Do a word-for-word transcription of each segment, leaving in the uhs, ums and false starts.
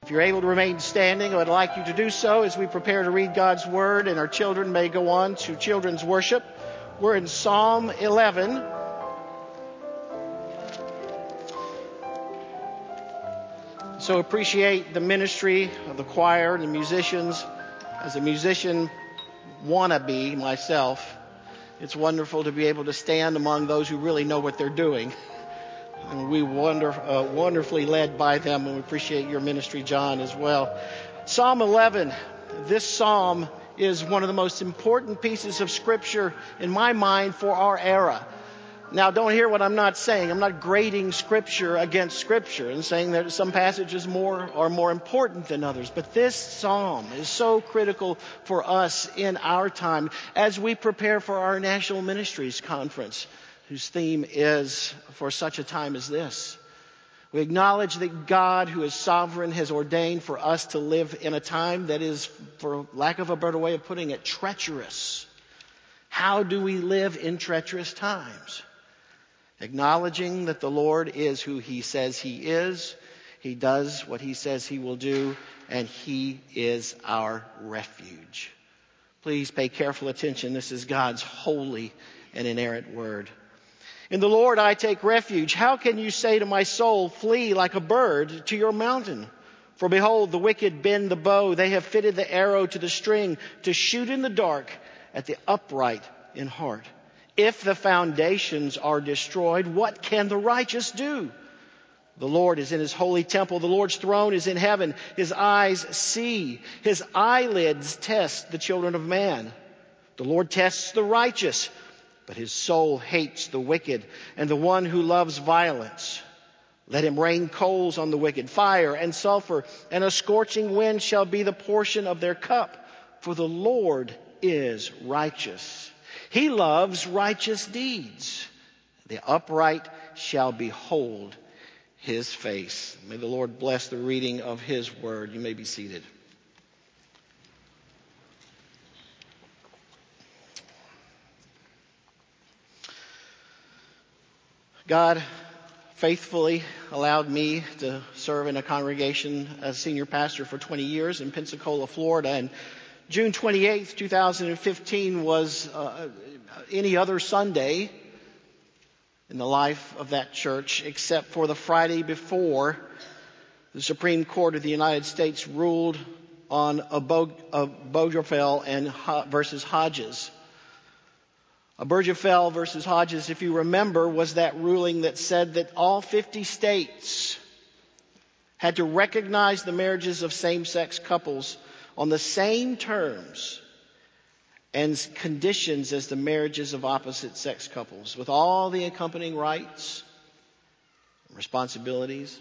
If you're able to remain standing, I would like you to do so as we prepare to read God's Word, and our children may go on to children's worship. We're in Psalm eleven. So appreciate the ministry of the choir and the musicians. As a musician wannabe myself, it's wonderful to be able to stand among those who really know what they're doing. And we wonder, uh, wonderfully led by them, and we appreciate your ministry, John, as well. Psalm eleven. This psalm is one of the most important pieces of Scripture in my mind for our era. Now, don't hear what I'm not saying. I'm not grading Scripture against Scripture and saying that some passages more are more important than others. But this psalm is so critical for us in our time as we prepare for our National Ministries Conference, whose theme is For Such a Time as This. We acknowledge that God, who is sovereign, has ordained for us to live in a time that is, for lack of a better way of putting it, treacherous. How do we live in treacherous times? Acknowledging that the Lord is who He says He is, He does what He says He will do, and He is our refuge. Please pay careful attention. This is God's holy and inerrant word. In the Lord I take refuge. How can you say to my soul, flee like a bird to your mountain? For behold, the wicked bend the bow. They have fitted the arrow to the string to shoot in the dark at the upright in heart. If the foundations are destroyed, what can the righteous do? The Lord is in His holy temple. The Lord's throne is in heaven. His eyes see. His eyelids test the children of man. The Lord tests the righteous, but His soul hates the wicked and the one who loves violence. Let Him rain coals on the wicked, fire and sulfur, and a scorching wind shall be the portion of their cup. For the Lord is righteous. He loves righteous deeds. The upright shall behold His face. May the Lord bless the reading of His word. You may be seated. God faithfully allowed me to serve in a congregation as senior pastor for twenty years in Pensacola, Florida. And June twenty-eighth, twenty fifteen was uh, any other Sunday in the life of that church except for the Friday before the Supreme Court of the United States ruled on Obergefell and versus Hodges. Obergefell versus Hodges, if you remember, was that ruling that said that all fifty states had to recognize the marriages of same-sex couples on the same terms and conditions as the marriages of opposite-sex couples, with all the accompanying rights, responsibilities.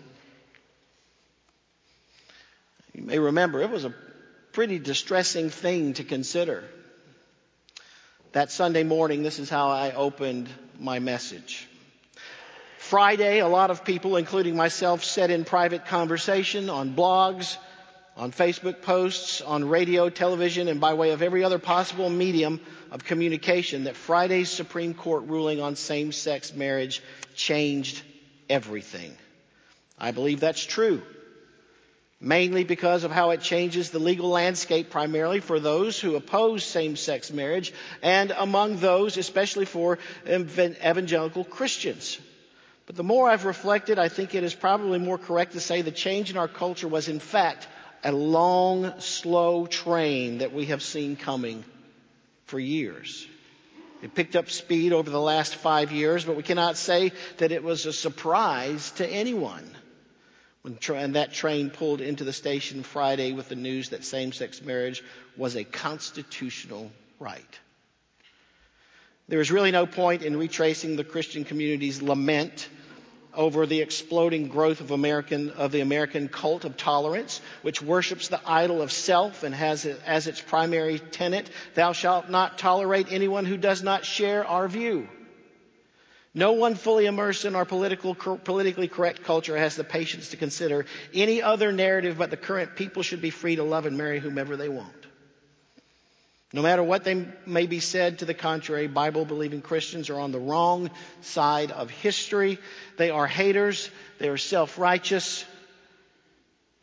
You may remember it was a pretty distressing thing to consider. That Sunday morning, this is how I opened my message. Friday, a lot of people, including myself, said in private conversation, on blogs, on Facebook posts, on radio, television, and by way of every other possible medium of communication, that Friday's Supreme Court ruling on same-sex marriage changed everything. I believe that's true. Mainly because of how it changes the legal landscape primarily for those who oppose same-sex marriage and among those, especially for evangelical Christians. But the more I've reflected, I think it is probably more correct to say the change in our culture was in fact a long, slow train that we have seen coming for years. It picked up speed over the last five years, but we cannot say that it was a surprise to anyone. And that train pulled into the station Friday with the news that same-sex marriage was a constitutional right. There is really no point in retracing the Christian community's lament over the exploding growth of American of the American cult of tolerance, which worships the idol of self and has it as its primary tenet, "Thou shalt not tolerate anyone who does not share our view." No one fully immersed in our political, politically correct culture has the patience to consider any other narrative but the current people should be free to love and marry whomever they want. No matter what they may be said to the contrary, Bible-believing Christians are on the wrong side of history. They are haters. They are self-righteous.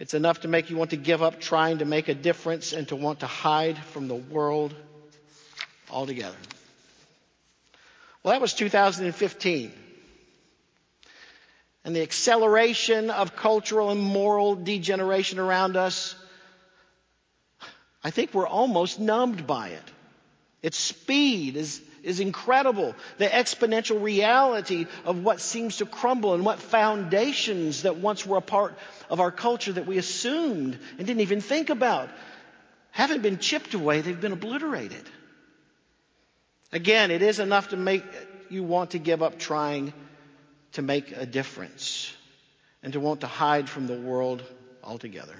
It's enough to make you want to give up trying to make a difference and to want to hide from the world altogether. Well, that was two thousand fifteen. And the acceleration of cultural and moral degeneration around us, I think we're almost numbed by it. Its speed is, is incredible. The exponential reality of what seems to crumble and what foundations that once were a part of our culture that we assumed and didn't even think about haven't been chipped away, they've been obliterated. Again, it is enough to make you want to give up trying to make a difference and to want to hide from the world altogether.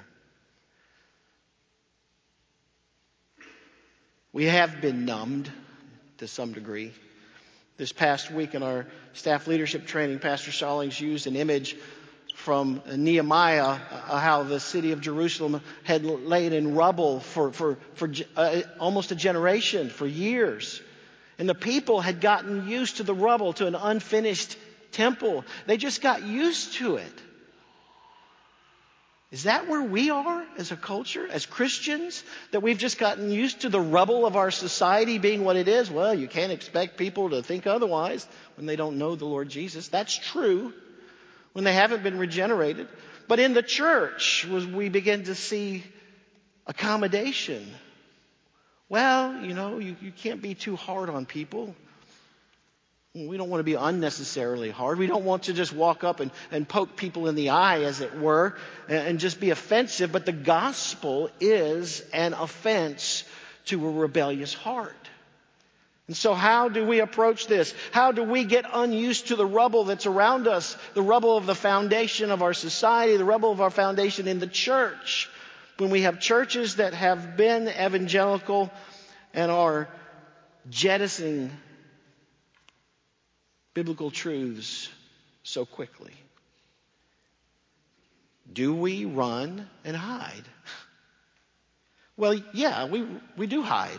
We have been numbed to some degree. This past week in our staff leadership training, Pastor Stallings used an image from Nehemiah, uh, how the city of Jerusalem had laid in rubble for, for, for uh, almost a generation, for years. And the people had gotten used to the rubble, to an unfinished temple. They just got used to it. Is that where we are as a culture, as Christians? That we've just gotten used to the rubble of our society being what it is? Well, you can't expect people to think otherwise when they don't know the Lord Jesus. That's true. When they haven't been regenerated. But in the church, we begin to see accommodation. Well, you know, you, you can't be too hard on people. We don't want to be unnecessarily hard. We don't want to just walk up and, and poke people in the eye, as it were, and, and just be offensive. But the gospel is an offense to a rebellious heart. And so how do we approach this? How do we get unused to the rubble that's around us? The rubble of the foundation of our society, the rubble of our foundation in the church. When we have churches that have been evangelical and are jettisoning biblical truths so quickly. Do we run and hide? Well, yeah, we, we do hide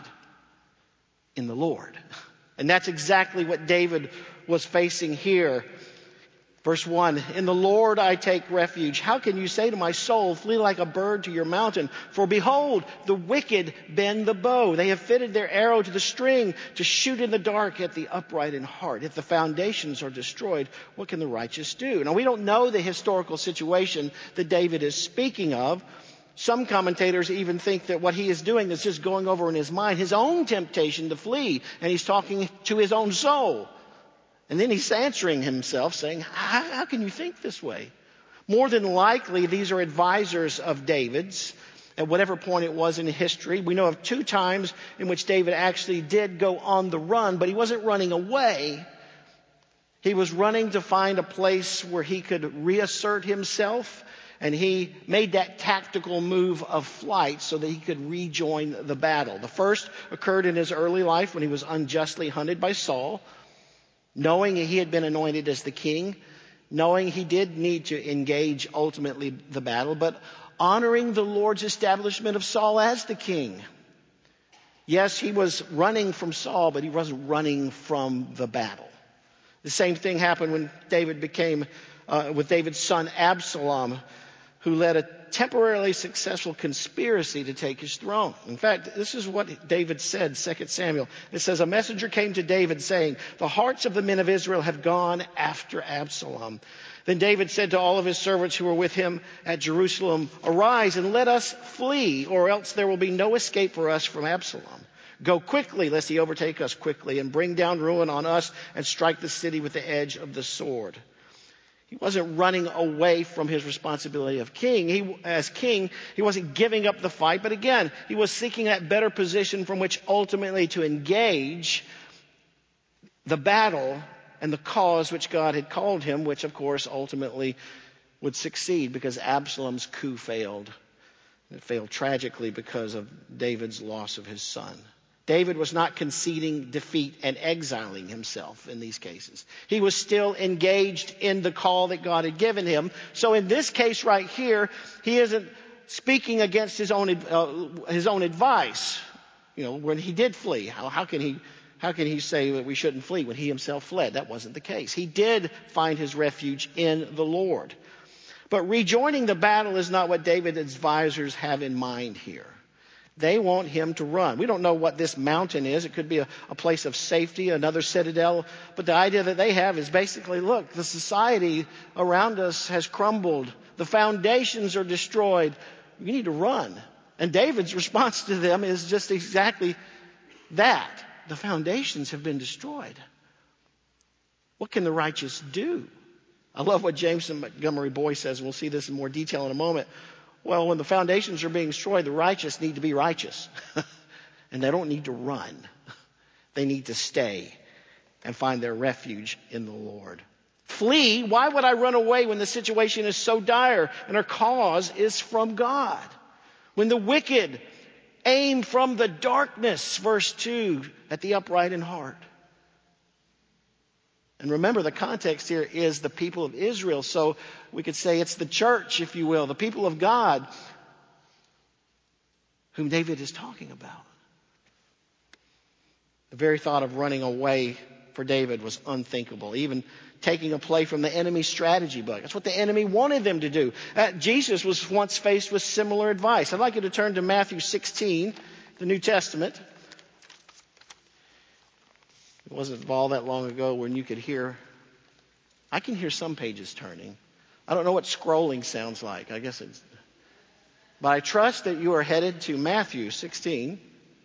in the Lord. And that's exactly what David was facing here. Verse one, in the Lord I take refuge. How can you say to my soul, flee like a bird to your mountain? For behold, the wicked bend the bow. They have fitted their arrow to the string to shoot in the dark at the upright in heart. If the foundations are destroyed, what can the righteous do? Now, we don't know the historical situation that David is speaking of. Some commentators even think that what he is doing is just going over in his mind his own temptation to flee. And he's talking to his own soul. And then he's answering himself saying, how, how can you think this way? More than likely, these are advisors of David's at whatever point it was in history. We know of two times in which David actually did go on the run, but he wasn't running away. He was running to find a place where he could reassert himself. And he made that tactical move of flight so that he could rejoin the battle. The first occurred in his early life when he was unjustly hunted by Saul. Knowing he had been anointed as the king, knowing he did need to engage ultimately the battle, but honoring the Lord's establishment of Saul as the king. Yes, he was running from Saul, but he wasn't running from the battle. The same thing happened when David became, uh, with David's son Absalom, who led a temporarily successful conspiracy to take his throne. In fact, this is what David said, Second Samuel. It says, a messenger came to David saying, the hearts of the men of Israel have gone after Absalom. Then David said to all of his servants who were with him at Jerusalem, arise and let us flee, or else there will be no escape for us from Absalom. Go quickly, lest he overtake us quickly and bring down ruin on us and strike the city with the edge of the sword. He wasn't running away from his responsibility of king. He, as king, he wasn't giving up the fight. But again, he was seeking that better position from which ultimately to engage the battle and the cause which God had called him, which of course ultimately would succeed because Absalom's coup failed. It failed tragically because of David's loss of his son. David was not conceding defeat and exiling himself in these cases. He was still engaged in the call that God had given him. So in this case right here, he isn't speaking against his own uh, his own advice. You know, when he did flee, how, how can he how can he say that we shouldn't flee when he himself fled? That wasn't the case. He did find his refuge in the Lord. But rejoining the battle is not what David's advisors have in mind here. They want him to run. We don't know what this mountain is. It could be a, a place of safety, another citadel. But the idea that they have is basically, look, the society around us has crumbled. The foundations are destroyed. You need to run. And David's response to them is just exactly that. The foundations have been destroyed. What can the righteous do? I love what Jameson Montgomery Boyce says. We'll see this in more detail in a moment. Well, when the foundations are being destroyed, the righteous need to be righteous. And they don't need to run. They need to stay and find their refuge in the Lord. Flee. Why would I run away when the situation is so dire and our cause is from God? When the wicked aim from the darkness, verse two, at the upright in heart. And remember, the context here is the people of Israel. So we could say it's the church, if you will, the people of God whom David is talking about. The very thought of running away for David was unthinkable. Even taking a play from the enemy's strategy book. That's what the enemy wanted them to do. Uh, Jesus was once faced with similar advice. I'd like you to turn to Matthew sixteen, the New Testament. It wasn't all that long ago when you could hear, I can hear some pages turning. I don't know what scrolling sounds like. I guess it's, but I trust that you are headed to Matthew sixteen.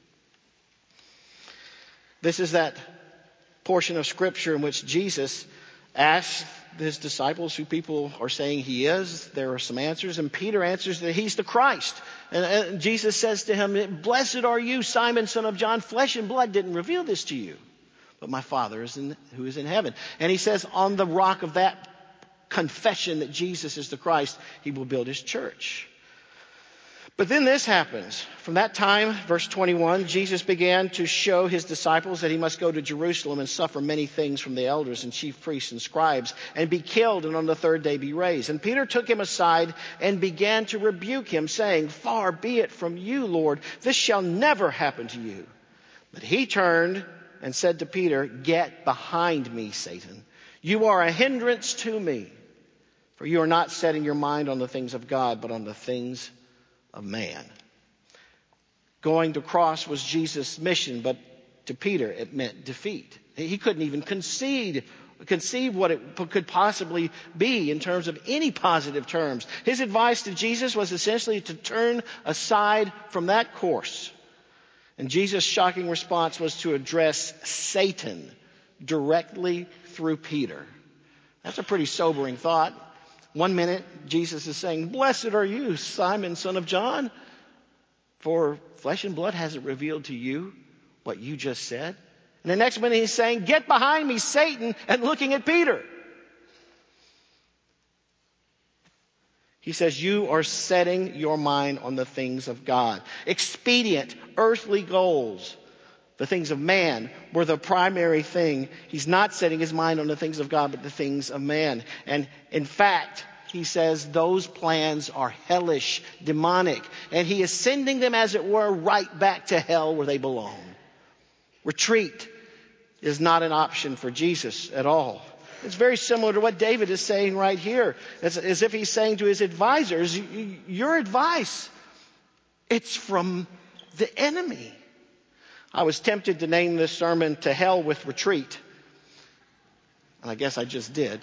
This is that portion of Scripture in which Jesus asks his disciples who people are saying he is. There are some answers, and Peter answers that he's the Christ. And, and Jesus says to him, "Blessed are you, Simon, son of John. Flesh and blood didn't reveal this to you, but my Father is in, who is in heaven." And he says on the rock of that confession that Jesus is the Christ, he will build his church. But then this happens. From that time, verse twenty-one, Jesus began to show his disciples that he must go to Jerusalem and suffer many things from the elders and chief priests and scribes and be killed and on the third day be raised. And Peter took him aside and began to rebuke him, saying, "Far be it from you, Lord, this shall never happen to you." But he turned and said to Peter, "Get behind me, Satan. You are a hindrance to me, for you are not setting your mind on the things of God, but on the things of man." Going to cross was Jesus' mission, but to Peter it meant defeat. He couldn't even concede, conceive what it could possibly be in terms of any positive terms. His advice to Jesus was essentially to turn aside from that course. And Jesus' shocking response was to address Satan directly through Peter. That's a pretty sobering thought. One minute, Jesus is saying, "Blessed are you, Simon, son of John, for flesh and blood hasn't revealed to you what you just said." And the next minute he's saying, "Get behind me, Satan," and looking at Peter. He says, you are setting your mind on the things of God. Expedient, earthly goals, the things of man, were the primary thing. He's not setting his mind on the things of God, but the things of man. And in fact, he says those plans are hellish, demonic. And he is sending them, as it were, right back to hell where they belong. Retreat is not an option for Jesus at all. It's very similar to what David is saying right here. It's as if he's saying to his advisors, your advice, it's from the enemy. I was tempted to name this sermon "To Hell with Retreat." And I guess I just did.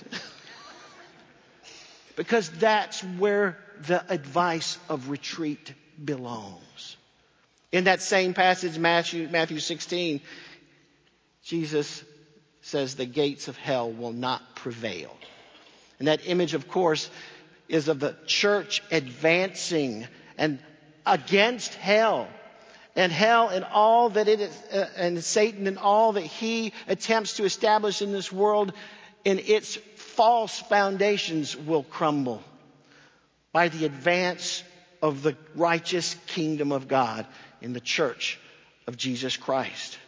Because that's where the advice of retreat belongs. In that same passage, Matthew, Matthew sixteen, Jesus says the gates of hell will not prevail. And that image, of course, is of the church advancing and against hell. And hell and all that it is, uh, and Satan and all that he attempts to establish in this world in its false foundations will crumble by the advance of the righteous kingdom of God in the church of Jesus Christ.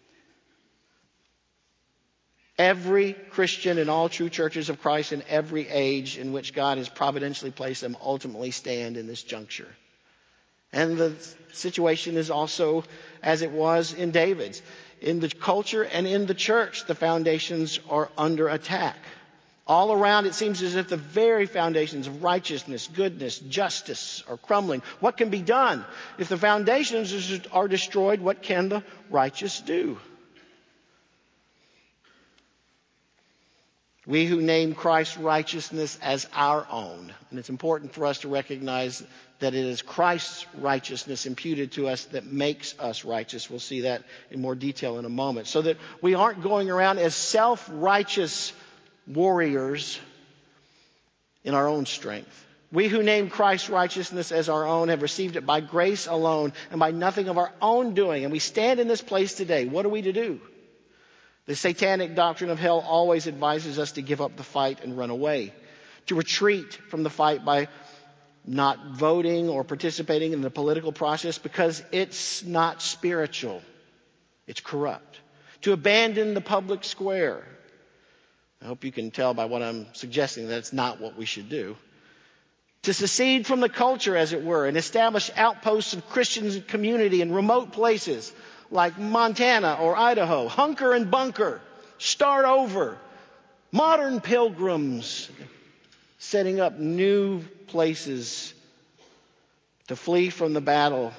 Every Christian in all true churches of Christ in every age in which God has providentially placed them ultimately stand in this juncture. And the situation is also as it was in David's. In the culture and in the church, the foundations are under attack. All around, it seems as if the very foundations of righteousness, goodness, justice are crumbling. What can be done? If the foundations are destroyed, what can the righteous do? We who name Christ's righteousness as our own, and it's important for us to recognize that it is Christ's righteousness imputed to us that makes us righteous. We'll see that in more detail in a moment. So that we aren't going around as self-righteous warriors in our own strength. We who name Christ's righteousness as our own have received it by grace alone and by nothing of our own doing. And we stand in this place today. What are we to do? The satanic doctrine of hell always advises us to give up the fight and run away, to retreat from the fight by not voting or participating in the political process because it's not spiritual. It's corrupt. To abandon the public square. I hope you can tell by what I'm suggesting that it's not what we should do. To secede from the culture, as it were, and establish outposts of Christian community in remote places like Montana or Idaho. Hunker and bunker. Start over. Modern pilgrims. Setting up new places to flee from the battle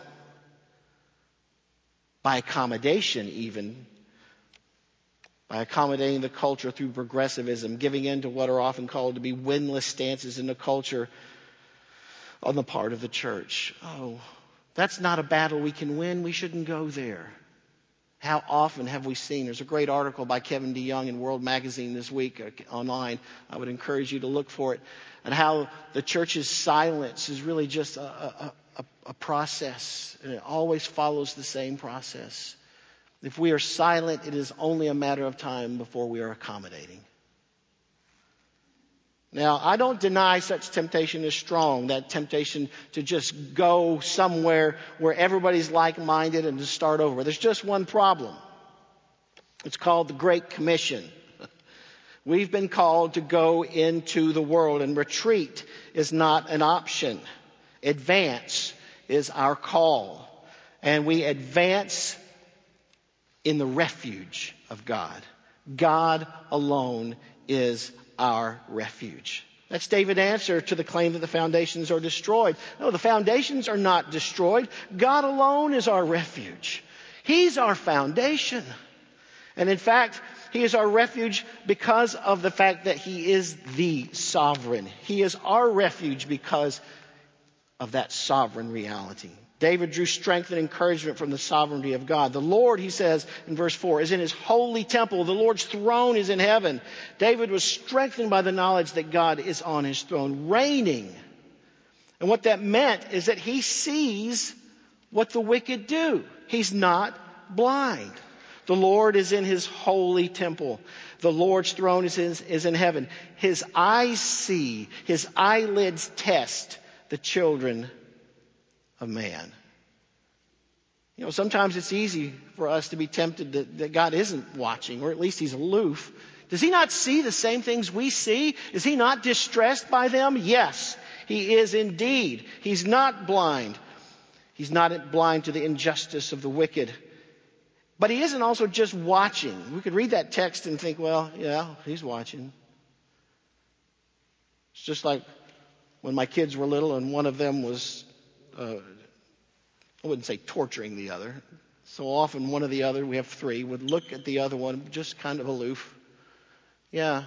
by accommodation even. By accommodating the culture through progressivism, giving in to what are often called to be windless stances in the culture on the part of the church. Oh, that's not a battle we can win. We shouldn't go there. How often have we seen? There's a great article by Kevin DeYoung in World Magazine this week uh, online. I would encourage you to look for it. And how the church's silence is really just a, a, a, a process. And it always follows the same process. If we are silent, it is only a matter of time before we are accommodating. Now, I don't deny such temptation is strong, that temptation to just go somewhere where everybody's like-minded and to start over. There's just one problem. It's called the Great Commission. We've been called to go into the world, and retreat is not an option. Advance is our call. And we advance in the refuge of God. God alone is our refuge. That's David's answer to the claim that the foundations are destroyed. No, the foundations are not destroyed. God alone is our refuge. He's our foundation. And in fact, He is our refuge because of the fact that He is the sovereign. He is our refuge because of that sovereign reality. David drew strength and encouragement from the sovereignty of God. The Lord, he says in verse four, is in His holy temple. The Lord's throne is in heaven. David was strengthened by the knowledge that God is on His throne, reigning. And what that meant is that he sees what the wicked do. He's not blind. The Lord is in His holy temple. The Lord's throne is in, is in heaven. His eyes see, His eyelids test the children of man. You know, sometimes it's easy for us to be tempted that, that God isn't watching, or at least He's aloof. Does He not see the same things we see? Is He not distressed by them? Yes, He is indeed. He's not blind. He's not blind to the injustice of the wicked. But He isn't also just watching. We could read that text and think, well, yeah, He's watching. It's just like when my kids were little and one of them was Uh, I wouldn't say torturing the other. So often one or the other, we have three, would look at the other one just kind of aloof. Yeah.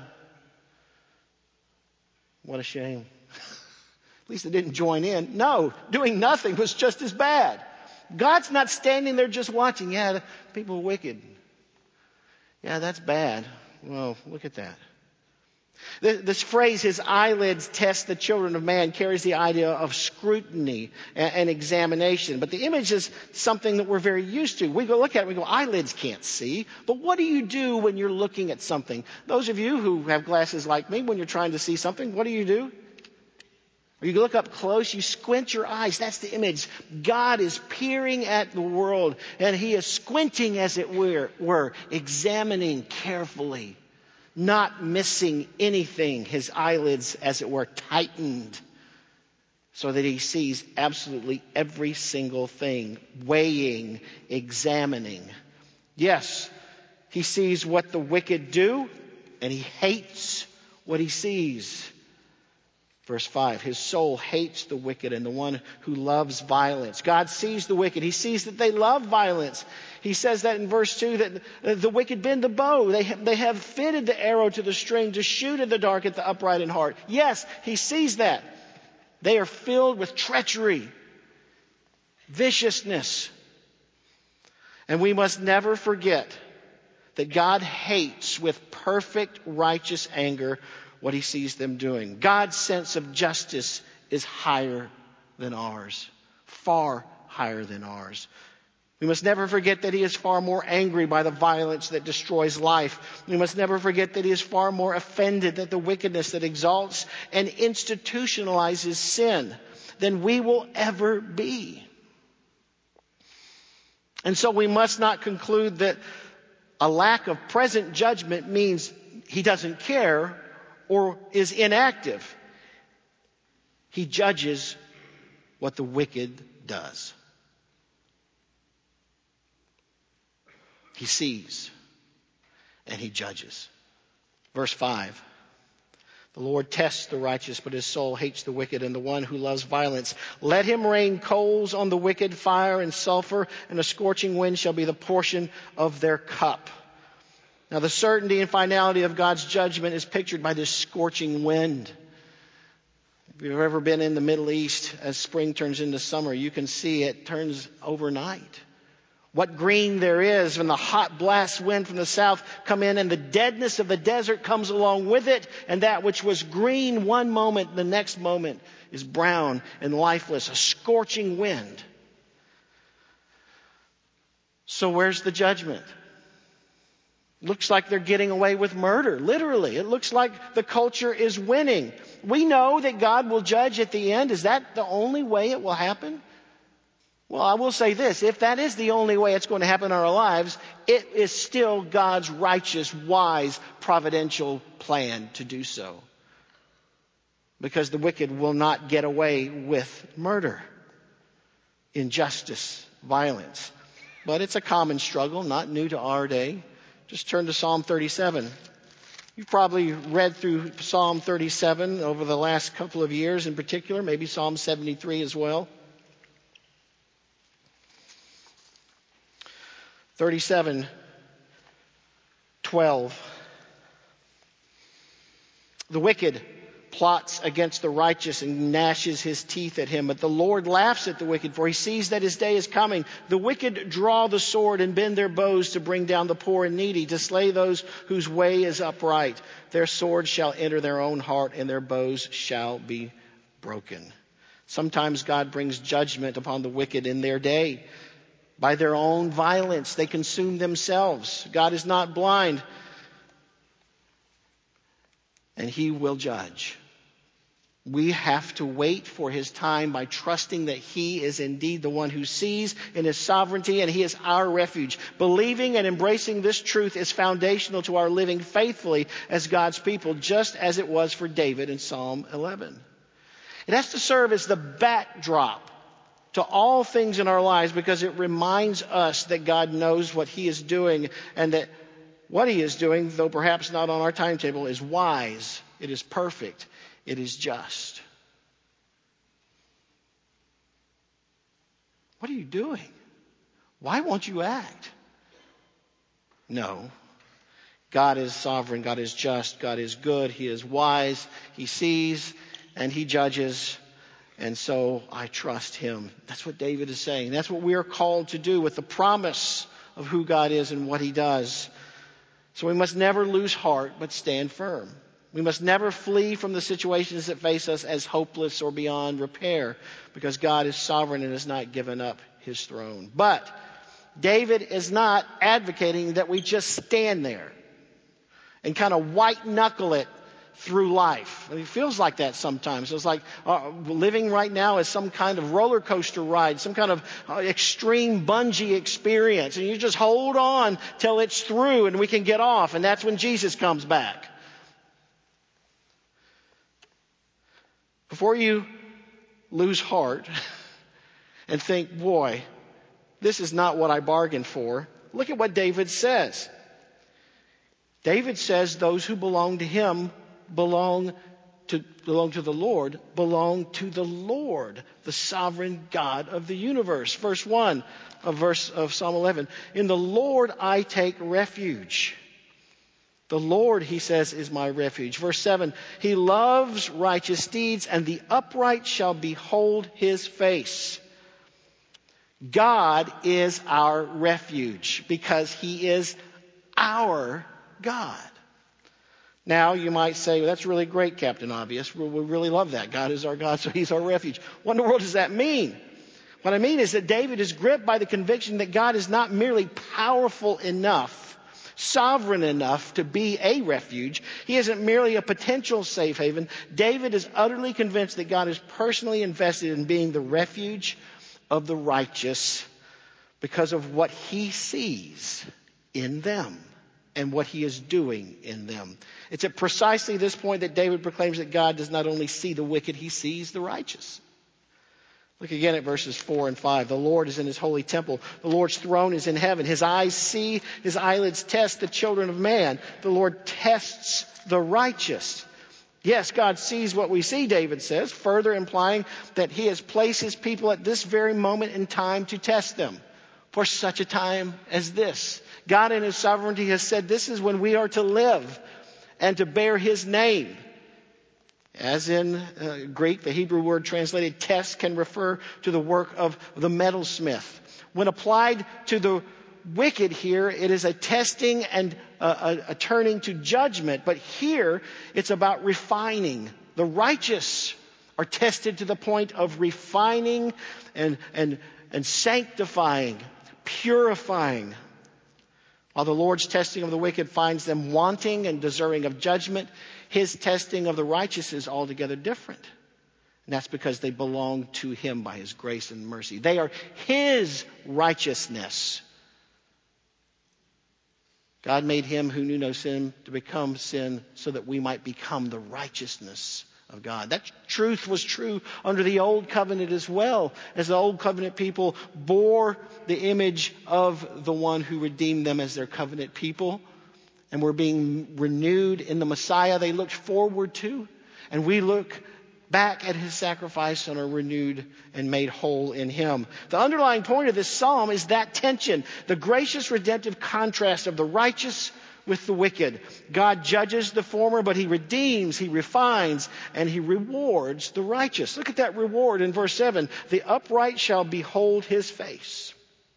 What a shame. At least they didn't join in. No, doing nothing was just as bad. God's not standing there just watching. Yeah, people are wicked. Yeah, that's bad. Well, look at that. This phrase, His eyelids test the children of man, carries the idea of scrutiny and examination. But the image is something that we're very used to. We go look at it, we go, eyelids can't see. But what do you do when you're looking at something? Those of you who have glasses like me, when you're trying to see something, what do you do? You look up close, you squint your eyes. That's the image. God is peering at the world, and He is squinting, as it were, were examining carefully. Not missing anything, His eyelids, as it were, tightened so that He sees absolutely every single thing, weighing, examining. Yes, He sees what the wicked do, and He hates what he sees. Verse five, his soul hates the wicked and the one who loves violence. God sees the wicked. He sees that they love violence. He says that in verse two, that the wicked bend the bow. They have, they have fitted the arrow to the string to shoot in the dark at the upright in heart. Yes, he sees that. They are filled with treachery, viciousness. And we must never forget that God hates with perfect righteous anger what he sees them doing. God's sense of justice is higher than ours, far higher than ours. We must never forget that he is far more angry by the violence that destroys life. We must never forget that he is far more offended at the wickedness that exalts and institutionalizes sin than we will ever be. And so we must not conclude that a lack of present judgment means he doesn't care or is inactive. He judges what the wicked does. He sees and he judges. Verse five. The Lord tests the righteous, but his soul hates the wicked and the one who loves violence. Let him rain coals on the wicked, fire and sulfur, and a scorching wind shall be the portion of their cup. Now, the certainty and finality of God's judgment is pictured by this scorching wind. If you've ever been in the Middle East, as spring turns into summer, you can see it turns overnight. What green there is when the hot blast wind from the south come in and the deadness of the desert comes along with it. And that which was green one moment, the next moment is brown and lifeless, a scorching wind. So where's the judgment? Looks like they're getting away with murder, literally. It looks like the culture is winning. We know that God will judge at the end. Is that the only way it will happen? Well, I will say this. If that is the only way it's going to happen in our lives, it is still God's righteous, wise, providential plan to do so. Because the wicked will not get away with murder, injustice, violence. But it's a common struggle, not new to our day. Just turn to Psalm thirty-seven. You've probably read through Psalm thirty-seven over the last couple of years in particular, maybe Psalm seventy-three as well. thirty-seven twelve. The wicked plots against the righteous and gnashes his teeth at him. But the Lord laughs at the wicked, for he sees that his day is coming. The wicked draw the sword and bend their bows to bring down the poor and needy, to slay those whose way is upright. Their swords shall enter their own heart, and their bows shall be broken. Sometimes God brings judgment upon the wicked in their day. By their own violence, they consume themselves. God is not blind, and he will judge. We have to wait for his time by trusting that he is indeed the one who sees in his sovereignty, and he is our refuge. Believing and embracing this truth is foundational to our living faithfully as God's people, just as it was for David in Psalm eleven. It has to serve as the backdrop to all things in our lives, because it reminds us that God knows what he is doing, and that what he is doing, though perhaps not on our timetable, is wise, it is perfect, it is just. What are you doing? Why won't you act? No. God is sovereign, God is just, God is good, he is wise, he sees and he judges. And so I trust him. That's what David is saying. That's what we are called to do with the promise of who God is and what he does. So we must never lose heart, but stand firm. We must never flee from the situations that face us as hopeless or beyond repair, because God is sovereign and has not given up his throne. But David is not advocating that we just stand there and kind of white knuckle it through life. I mean, it feels like that sometimes. It's like uh, living right now is some kind of roller coaster ride, some kind of uh, extreme bungee experience. And you just hold on till it's through and we can get off. And that's when Jesus comes back. Before you lose heart and think, boy, this is not what I bargained for, look at what David says. David says those who belong to him belong to belong to the Lord, belong to the Lord, the sovereign God of the universe. Verse one of verse of Psalm eleven. In the Lord I take refuge. The Lord, he says, is my refuge. Verse seven. He loves righteous deeds, and the upright shall behold his face. God is our refuge because he is our God. Now, you might say, well, that's really great, Captain Obvious. We really love that. God is our God, so he's our refuge. What in the world does that mean? What I mean is that David is gripped by the conviction that God is not merely powerful enough, sovereign enough to be a refuge. He isn't merely a potential safe haven. David is utterly convinced that God is personally invested in being the refuge of the righteous because of what he sees in them and what he is doing in them. It's at precisely this point that David proclaims that God does not only see the wicked, he sees the righteous. Look again at verses four and five. The Lord is in his holy temple. The Lord's throne is in heaven. His eyes see, his eyelids test the children of man. The Lord tests the righteous. Yes, God sees what we see, David says, further implying that he has placed his people at this very moment in time to test them for such a time as this. God in his sovereignty has said this is when we are to live and to bear his name. As in uh, Greek, the Hebrew word translated test can refer to the work of the metalsmith. When applied to the wicked here, it is a testing and a, a, a turning to judgment. But here, it's about refining. The righteous are tested to the point of refining and, and, and sanctifying, purifying. While the Lord's testing of the wicked finds them wanting and deserving of judgment, his testing of the righteous is altogether different. And that's because they belong to him by his grace and mercy. They are his righteousness. God made him who knew no sin to become sin so that we might become the righteousness of God. That truth was true under the old covenant as well, as the old covenant people bore the image of the one who redeemed them as their covenant people and were being renewed in the Messiah they looked forward to. And we look back at his sacrifice and are renewed and made whole in him. The underlying point of this psalm is that tension, the gracious redemptive contrast of the righteous with the wicked. God judges the former, but he redeems, he refines, and he rewards the righteous. Look at that reward in verse seven. The upright shall behold his face.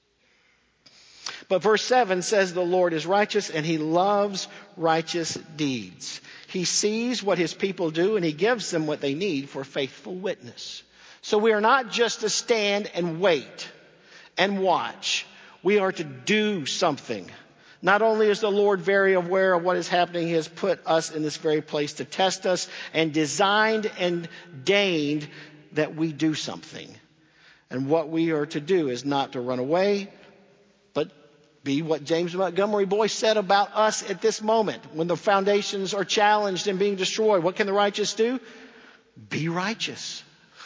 But verse seven says the Lord is righteous and he loves righteous deeds. He sees what his people do and he gives them what they need for faithful witness. So we are not just to stand and wait and watch. We are to do something. Not only is the Lord very aware of what is happening, he has put us in this very place to test us and designed and deigned that we do something. And what we are to do is not to run away, but be what James Montgomery Boyce said about us at this moment. When the foundations are challenged and being destroyed, what can the righteous do? Be righteous.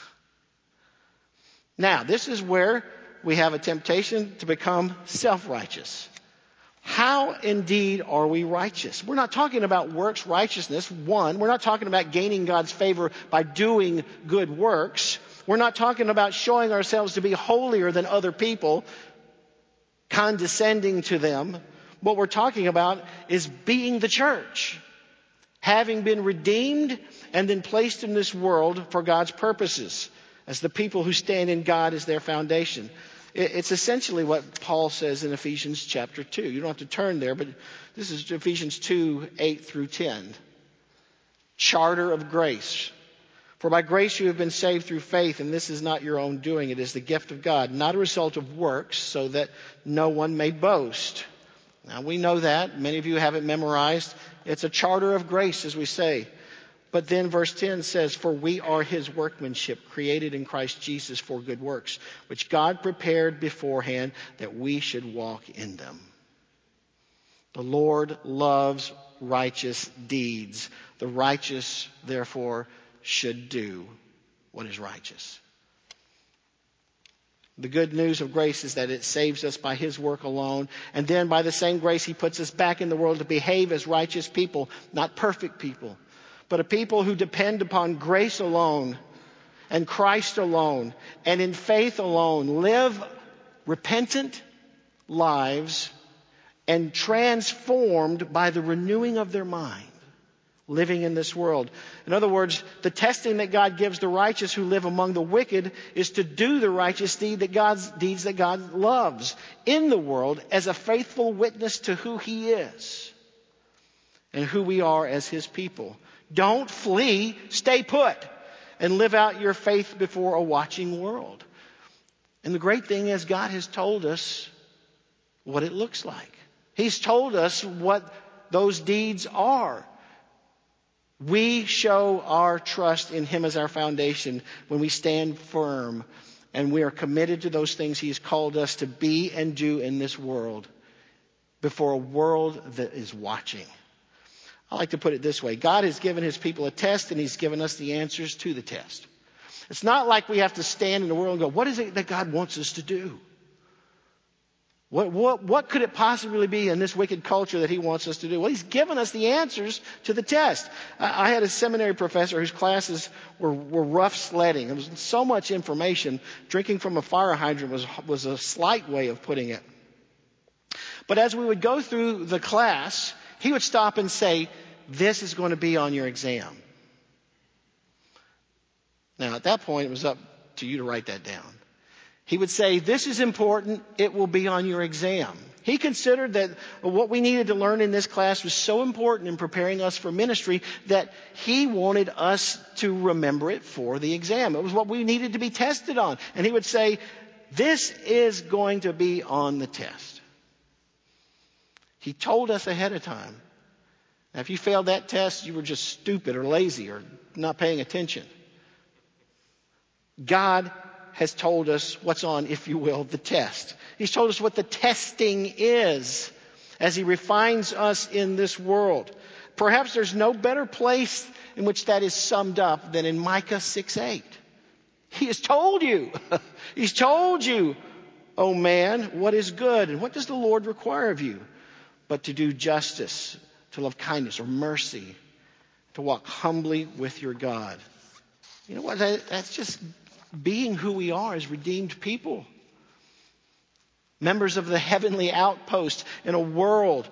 Now, this is where we have a temptation to become self-righteous. How indeed are we righteous? We're not talking about works righteousness. One, we're not talking about gaining God's favor by doing good works. We're not talking about showing ourselves to be holier than other people, condescending to them. What we're talking about is being the church, having been redeemed and then placed in this world for God's purposes, as the people who stand in God as their foundation. It's essentially what Paul says in Ephesians chapter two. You don't have to turn there, but this is Ephesians two, eight through ten. Charter of grace. For by grace you have been saved through faith, and this is not your own doing. It is the gift of God, not a result of works, so that no one may boast. Now we know that. Many of you have it memorized. It's a charter of grace, as we say. But then verse ten says, for we are his workmanship, created in Christ Jesus for good works, which God prepared beforehand that we should walk in them. The Lord loves righteous deeds. The righteous, therefore, should do what is righteous. The good news of grace is that it saves us by his work alone. And then by the same grace, he puts us back in the world to behave as righteous people, not perfect people, but a people who depend upon grace alone and Christ alone and in faith alone live repentant lives and transformed by the renewing of their mind, living in this world. In other words, the testing that God gives the righteous who live among the wicked is to do the righteous deed that God's deeds that God loves in the world as a faithful witness to who He is and who we are as His people. Don't flee, stay put, and live out your faith before a watching world. And the great thing is God has told us what it looks like. He's told us what those deeds are. We show our trust in Him as our foundation when we stand firm and we are committed to those things He's called us to be and do in this world before a world that is watching. I like to put it this way. God has given His people a test and He's given us the answers to the test. It's not like we have to stand in the world and go, what is it that God wants us to do? What, what, what could it possibly be in this wicked culture that He wants us to do? Well, He's given us the answers to the test. I, I had a seminary professor whose classes were, were rough sledding. There was so much information. Drinking from a fire hydrant was, was a slight way of putting it. But as we would go through the class, he would stop and say, this is going to be on your exam. Now, at that point, it was up to you to write that down. He would say, this is important. It will be on your exam. He considered that what we needed to learn in this class was so important in preparing us for ministry that he wanted us to remember it for the exam. It was what we needed to be tested on. And he would say, this is going to be on the test. He told us ahead of time. Now, if you failed that test, you were just stupid or lazy or not paying attention. God has told us what's on, if you will, the test. He's told us what the testing is as He refines us in this world. Perhaps there's no better place in which that is summed up than in Micah six eight. He has told you. He's told you, oh man, what is good and what does the Lord require of you? But to do justice, to love kindness or mercy, to walk humbly with your God. You know what? That, that's just being who we are as redeemed people. Members of the heavenly outpost in a world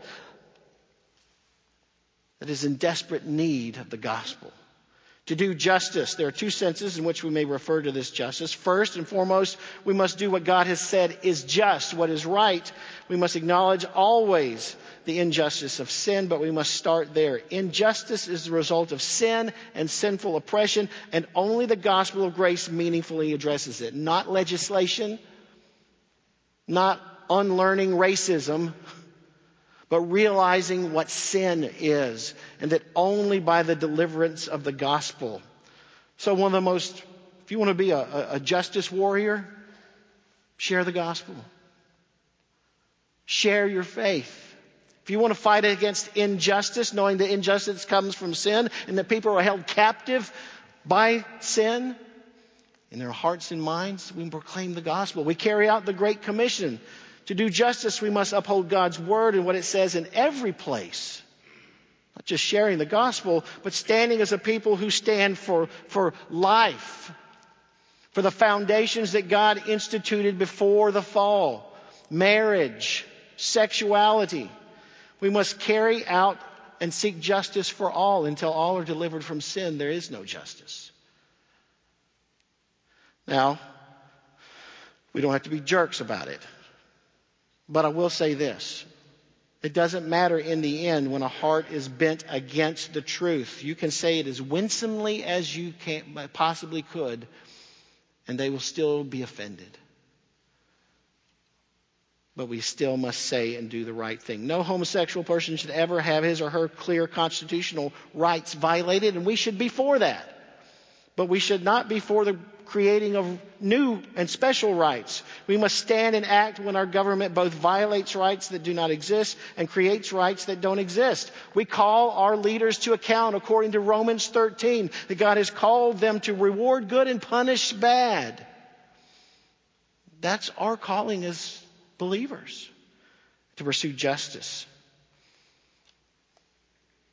that is in desperate need of the gospel. To do justice, there are two senses in which we may refer to this justice. First and foremost, we must do what God has said is just, what is right. We must acknowledge always the injustice of sin, but we must start there. Injustice is the result of sin and sinful oppression, and only the gospel of grace meaningfully addresses it. Not legislation, not unlearning racism, but realizing what sin is, and that only by the deliverance of the gospel. So one of the most, if you want to be a, a justice warrior, share the gospel. Share your faith. If you want to fight against injustice, knowing that injustice comes from sin and that people are held captive by sin in their hearts and minds, we proclaim the gospel. We carry out the Great Commission. To do justice, we must uphold God's word and what it says in every place. Not just sharing the gospel, but standing as a people who stand for, for life, for the foundations that God instituted before the fall. Marriage, sexuality. We must carry out and seek justice for all. Until all are delivered from sin, there is no justice. Now, we don't have to be jerks about it. But I will say this. It doesn't matter in the end when a heart is bent against the truth. You can say it as winsomely as you can, possibly could, and they will still be offended. But we still must say and do the right thing. No homosexual person should ever have his or her clear constitutional rights violated, and we should be for that. But we should not be for the creating of new and special rights. We must stand and act when our government both violates rights that do not exist and creates rights that don't exist. We call our leaders to account according to Romans thirteen, that God has called them to reward good and punish bad. That's our calling as believers, to pursue justice.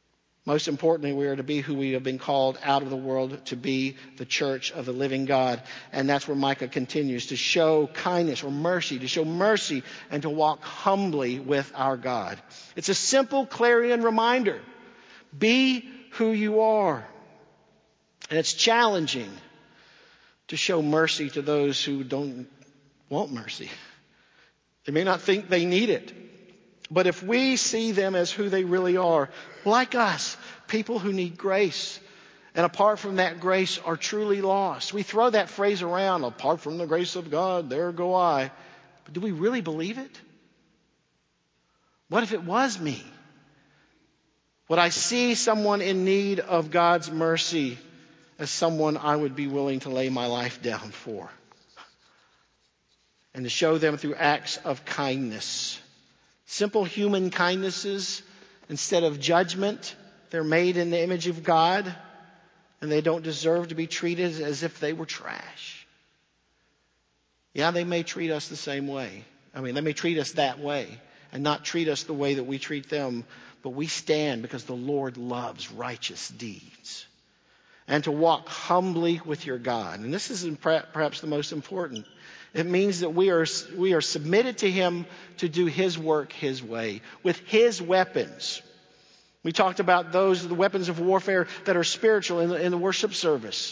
Most importantly, we are to be who we have been called out of the world to be, the church of the living God. And that's where Micah continues, to show kindness or mercy, to show mercy and to walk humbly with our God. It's a simple clarion reminder. Be who you are. And it's challenging to show mercy to those who don't want mercy. They may not think they need it. But if we see them as who they really are, like us, people who need grace, and apart from that grace are truly lost. We throw that phrase around, apart from the grace of God, there go I. But do we really believe it? What if it was me? Would I see someone in need of God's mercy as someone I would be willing to lay my life down for? And to show them through acts of kindness. Simple human kindnesses, instead of judgment, they're made in the image of God, and they don't deserve to be treated as if they were trash. Yeah, they may treat us the same way. I mean, they may treat us that way and not treat us the way that we treat them, but we stand because the Lord loves righteous deeds. And to walk humbly with your God. And this is perhaps the most important. It means that we are, we are submitted to Him to do His work His way, with His weapons. We talked about those, the weapons of warfare that are spiritual in the, in the worship service.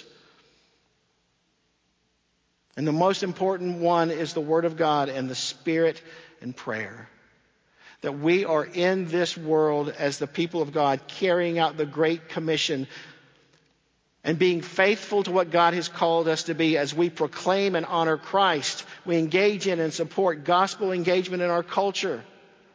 And the most important one is the Word of God and the Spirit and prayer. That we are in this world as the people of God, carrying out the Great Commission and being faithful to what God has called us to be as we proclaim and honor Christ. We engage in and support gospel engagement in our culture.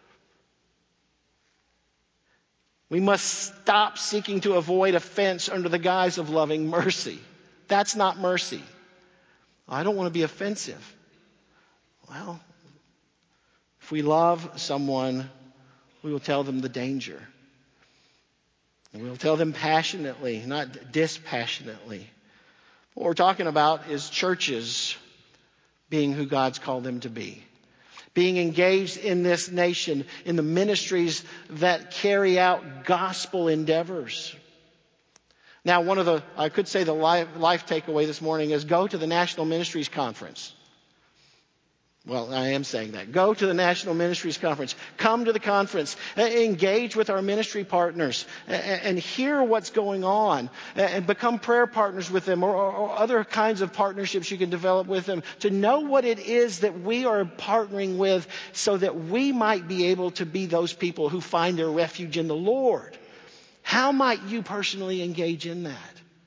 We must stop seeking to avoid offense under the guise of loving mercy. That's not mercy. I don't want to be offensive. Well, if we love someone, we will tell them the danger. And we'll tell them passionately, not dispassionately. What we're talking about is churches being who God's called them to be. Being engaged in this nation, in the ministries that carry out gospel endeavors. Now, one of the, I could say the life, life takeaway this morning is go to the National Ministries Conference. Well, I am saying that. Go to the National Ministries Conference. Come to the conference. Engage with our ministry partners and hear what's going on and become prayer partners with them or, or other kinds of partnerships you can develop with them to know what it is that we are partnering with so that we might be able to be those people who find their refuge in the Lord. How might you personally engage in that?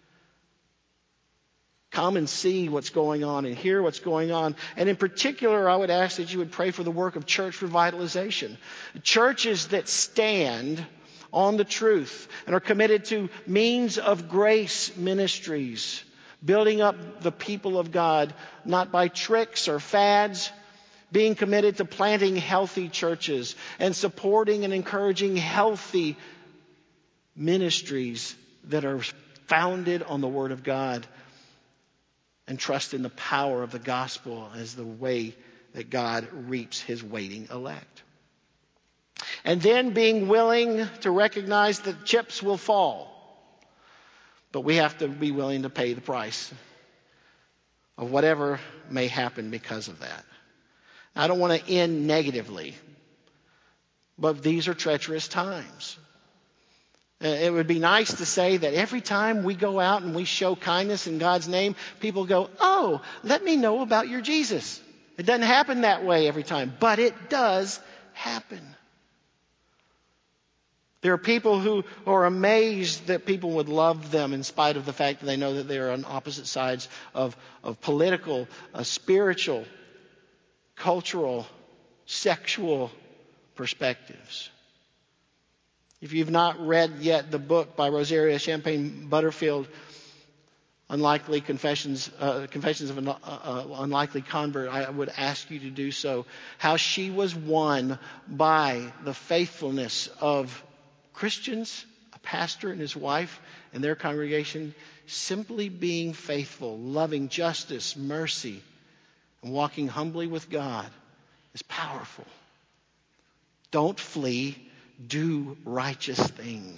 Come and see what's going on and hear what's going on. And in particular, I would ask that you would pray for the work of church revitalization. Churches that stand on the truth and are committed to means of grace ministries, building up the people of God, not by tricks or fads, being committed to planting healthy churches and supporting and encouraging healthy ministries that are founded on the Word of God. And trust in the power of the gospel as the way that God reaps His waiting elect. And then being willing to recognize that chips will fall. But we have to be willing to pay the price of whatever may happen because of that. I don't want to end negatively, but these are treacherous times. It would be nice to say that every time we go out and we show kindness in God's name, people go, oh, let me know about your Jesus. It doesn't happen that way every time, but it does happen. There are people who are amazed that people would love them in spite of the fact that they know that they are on opposite sides of, of political, uh, spiritual, cultural, sexual perspectives. If you've not read yet the book by Rosaria Champagne Butterfield, Unlikely Confessions, uh, Confessions of an uh, uh, Unlikely Convert, I would ask you to do so. How she was won by the faithfulness of Christians, a pastor and his wife and their congregation, simply being faithful, loving justice, mercy, and walking humbly with God is powerful. Don't flee. Do righteous things.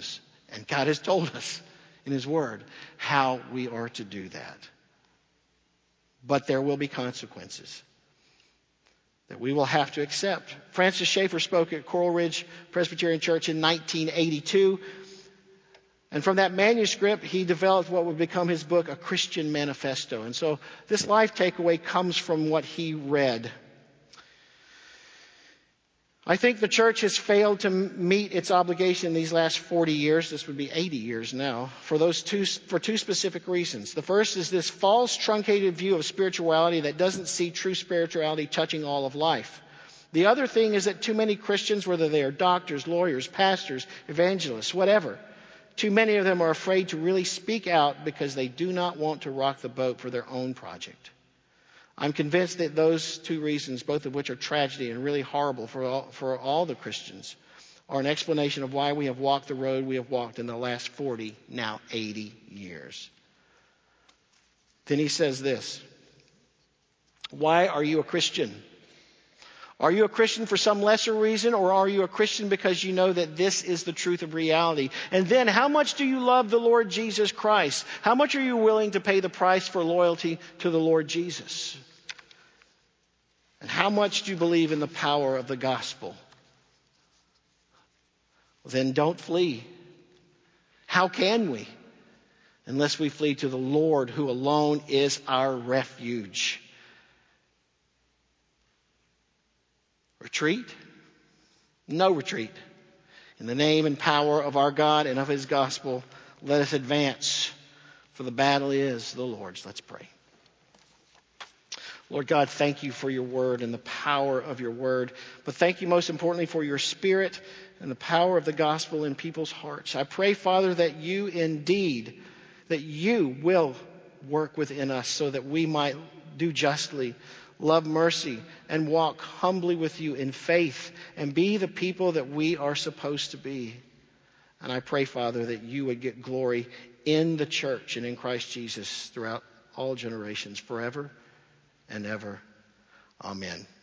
And God has told us in His Word how we are to do that. But there will be consequences that we will have to accept. Francis Schaeffer spoke at Coral Ridge Presbyterian Church in nineteen eighty-two. And from that manuscript, he developed what would become his book, A Christian Manifesto. And so this life takeaway comes from what he read. I think the church has failed to meet its obligation these last forty years. This would be eighty years now, for those two, for two specific reasons. The first is this false, truncated view of spirituality that doesn't see true spirituality touching all of life. The other thing is that too many Christians, whether they are doctors, lawyers, pastors, evangelists, whatever, too many of them are afraid to really speak out because they do not want to rock the boat for their own project. I'm convinced that those two reasons, both of which are tragedy and really horrible for all, for all the Christians, are an explanation of why we have walked the road we have walked in the last forty, now eighty years. Then he says this: why are you a Christian? Are you a Christian for some lesser reason, or are you a Christian because you know that this is the truth of reality? And then, how much do you love the Lord Jesus Christ? How much are you willing to pay the price for loyalty to the Lord Jesus? And how much do you believe in the power of the gospel? Then don't flee. How can we? Unless we flee to the Lord, who alone is our refuge. Retreat? No retreat. In the name and power of our God and of His gospel, let us advance, for the battle is the Lord's. Let's pray. Lord God, thank you for your word and the power of your word. But thank you most importantly for your Spirit and the power of the gospel in people's hearts. I pray, Father, that you indeed, that you will work within us so that we might do justly, love mercy, and walk humbly with you in faith and be the people that we are supposed to be. And I pray, Father, that you would get glory in the church and in Christ Jesus throughout all generations, forever and ever. Amen.